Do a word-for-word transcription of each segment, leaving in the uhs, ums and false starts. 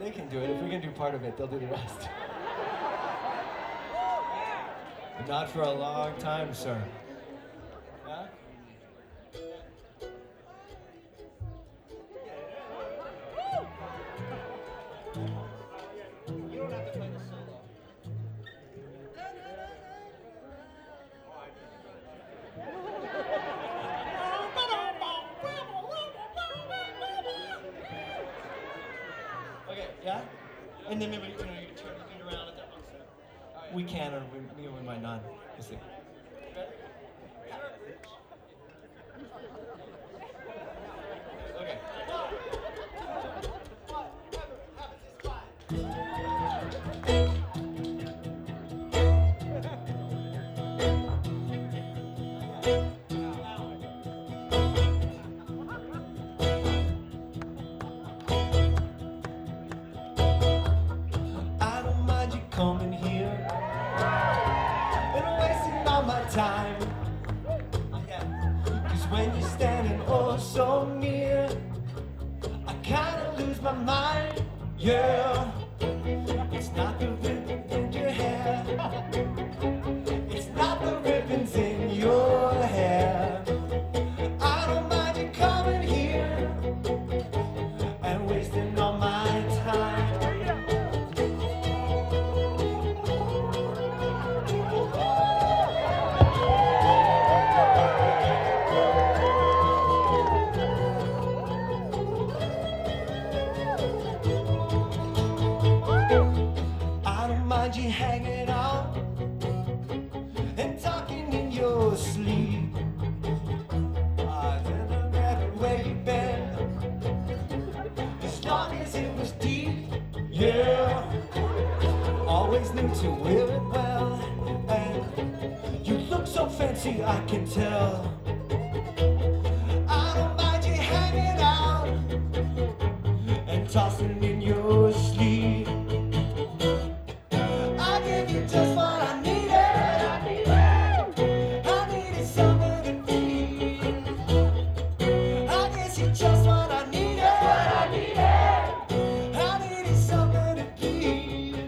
they can do it. If we can do part of it, they'll do the rest. Not for a long time, sir. Huh? You don't have to play the solo. Okay, yeah? And then maybe, you know, you can turn your feet around at that one. We can, or we, we, we might not. We'll see. Okay. I don't mind you coming here and wasting all my time. Cause when you're standing oh so near, I kinda lose my mind. Yeah, it's not the ribbon in your hair, it's not the ribbons in your hair. I don't mind you coming here and wasting all my time. You hanging out and talking in your sleep. I don't know where you've been, as long as it was deep. Yeah, always knew to wear it well, and you look so fancy, I can tell. I don't mind you hanging out and tossing in your sleep. Just what I needed. I needed, I needed something to feel. I guess you're just what I needed. What I needed. I needed something to feel.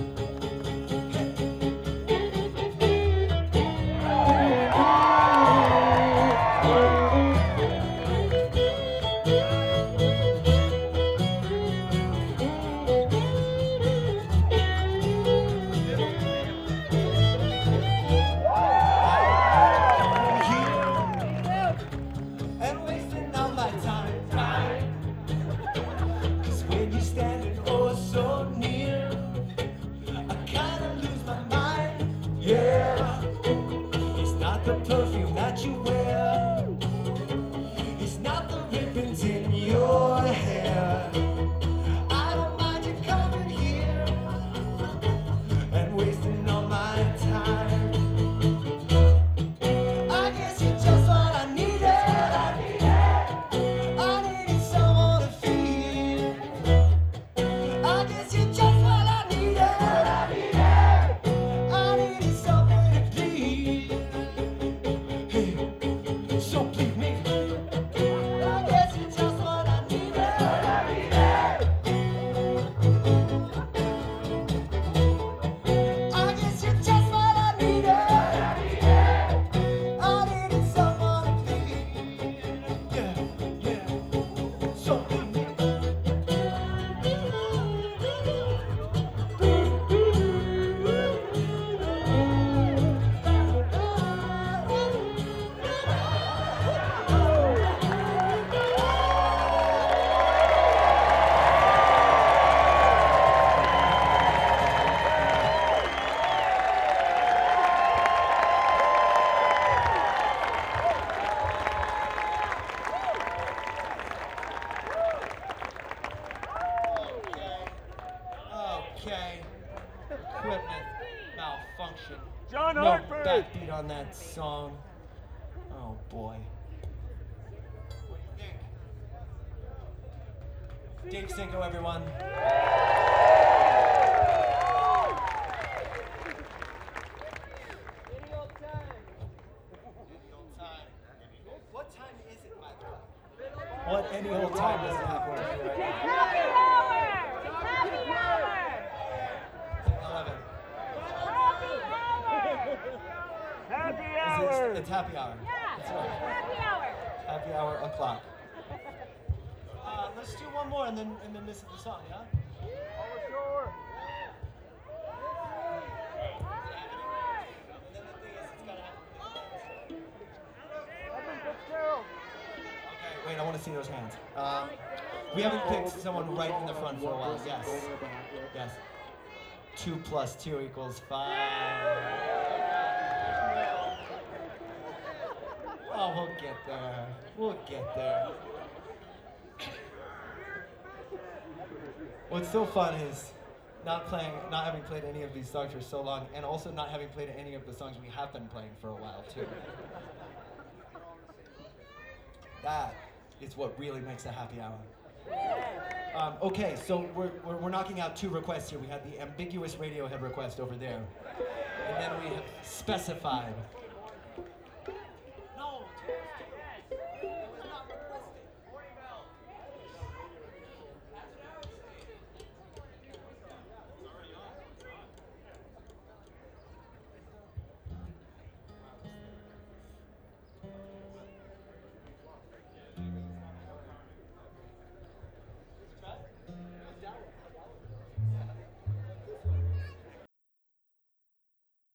The perfume that you wear, it's not the ribbons in your hair. I don't mind you coming here and wasting all my time. I guess you're just what I needed. I needed, I needed someone to feel. I guess you're just what I needed. I needed, I needed something to feel. So please me. I guess it's just what I needed. What I needed. I guess you're just what I needed. What I needed. I needed someone to feel. Yeah, yeah. So please me. Okay. Equipment malfunction. John No Hartford! backbeat on that song. Oh boy. What do you think? Dave Cinco, everyone. Any old time. Any old time. What time is it, by the way? What any old time does it happen to be right now? hour. It's, it's happy hour. Yeah, That's right. happy hour. Happy hour o'clock. Uh, let's do one more and then and then this is the song, yeah? Okay, wait, I want to see those hands. Um, we haven't picked someone right in the front for a while. Yes. Yes. Two plus two equals five. Oh, we'll get there. We'll get there. What's so fun is not playing, not having played any of these songs for so long, and also not having played any of the songs we have been playing for a while too. That is what really makes a happy hour. Um, okay, so we're, we're, we're knocking out two requests here. We had the ambiguous Radiohead request over there. And then we have specified